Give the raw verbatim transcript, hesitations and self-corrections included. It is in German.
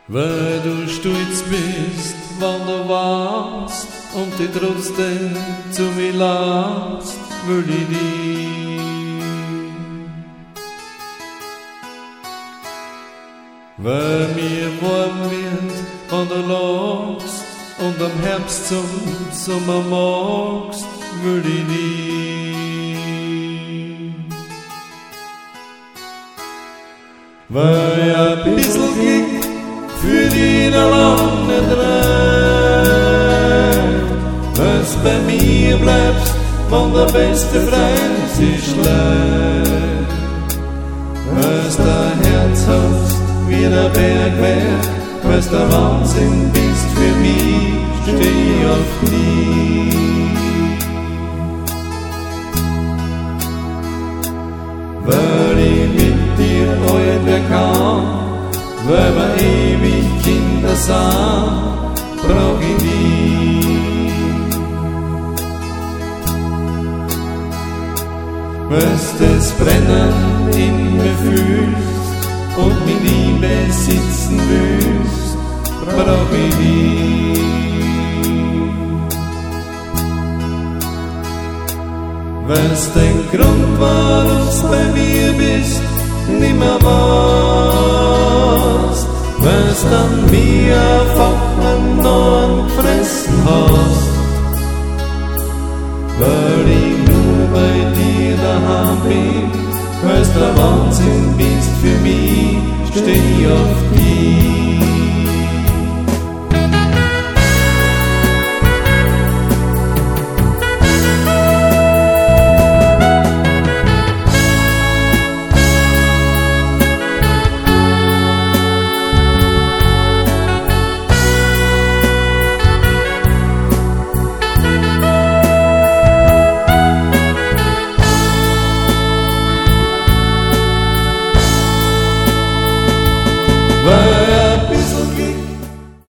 Weil du stolz bist, wann du warst und dich trotzdem zu mir lachst, will ich dich. Weil mir warm wird, wenn du lachst und am Herbst zum Sommer magst, will ich dich. Weil ein bisschen Glück für die noch lang nicht reicht, weil's bei mir bleibst, wenn der beste Freund sich schlägt. Weil's dein Herz hast wie der Bergwerk, weil's der Wahnsinn bist für mich, steh ich auf Knie. Weil ich mit dir alt werden kann, weil wir ewig Kinder sind, brauch ich dich. Weil's das Brennen in mir fühlst und mit Liebe sitzen willst, brauch ich dich. Weil's den Grund, warum's bei mir bist, nimmer warst, weil's dann mir einfach einen neuen gefressen hast. Weil ich nur bei dir daheim bin, weil's der Wahnsinn bist für mich, steh ich auf